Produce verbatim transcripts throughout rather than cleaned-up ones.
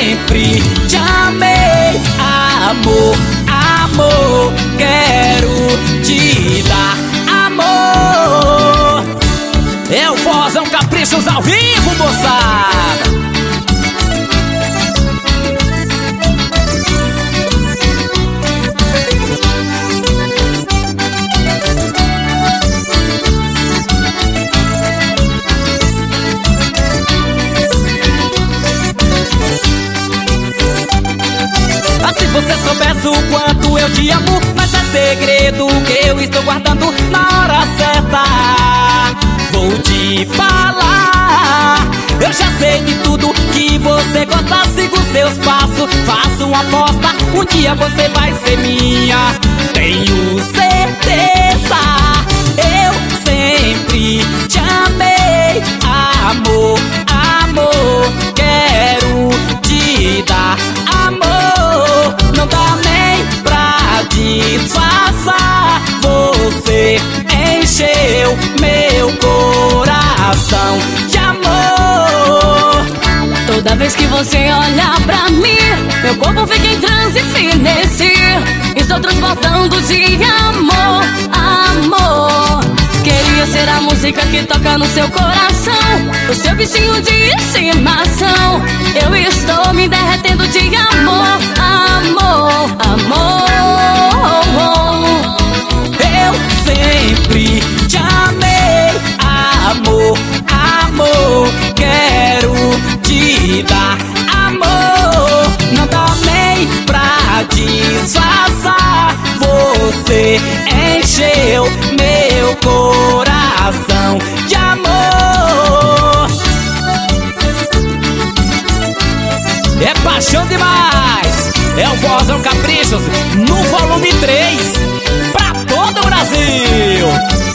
sempre te amei, amor, amor, quero te dar amor. É o Vozão Caprichos ao vivo, moçada. Se você soubesse o quanto eu te amo, mas é segredo que eu estou guardando. Na hora certa vou te falar. Eu já sei de tudo que você gosta, sigo seus passos, faço uma aposta, um dia você vai ser minha. Tenho certeza, eu sempre te amei, amor, amor, quero te dar amor. Não dá nem pra disfarçar, você encheu meu coração de amor. Toda vez que você olha pra mim, meu corpo fica em transe e fenece. Estou transportando de amor, amor. Queria ser a música que toca no seu coração, o seu bichinho de estimação. Eu estou me derretendo de amor, amor, amor. Eu sempre te amei, amor, amor, quero te dar amor. Não dá nem pra disfarçar, você encheu meu coração de amor. É paixão demais, é o Vozão Caprichos no volume três, pra todo o Brasil.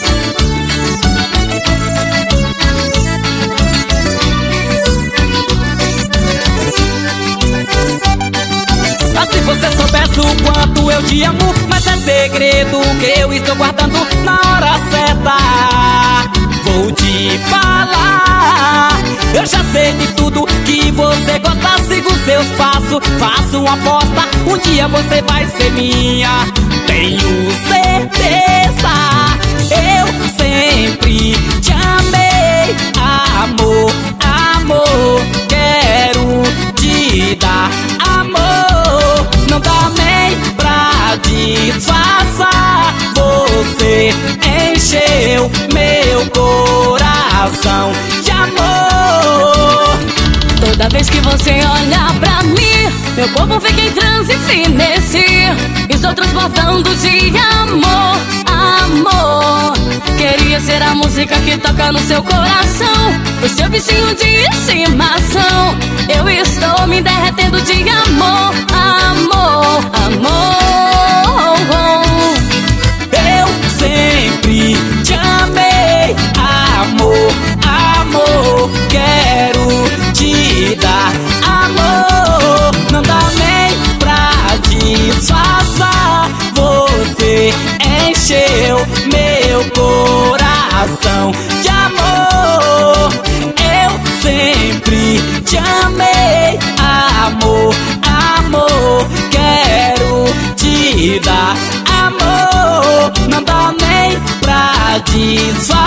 Se você soubesse o quanto eu te amo, mas é segredo que eu estou guardando. Na hora certa vou te falar. Eu já sei de tudo que você gosta, sigo seus passos, faço uma aposta, um dia você vai ser minha. Tenho certeza, eu sempre te amei, amor, amor, quero te dar amor. Não dá nem pra disfarçar, você encheu meu coração de amor. Toda vez que você olha pra mim, meu corpo fica em transe e fenece. Estou transportando de amor, amor. Queria ser a música que toca no seu coração, o seu bichinho de estimação. Eu estou me derretendo de amor, amor, amor. Eu sempre te amei, amor, amor, quero te dar amor. Não dá nem pra disfarçar, você encheu meu coração de amor. Eu sempre te amei, amor, amor, quero te dar amor. Não dá nem pra disfarçar,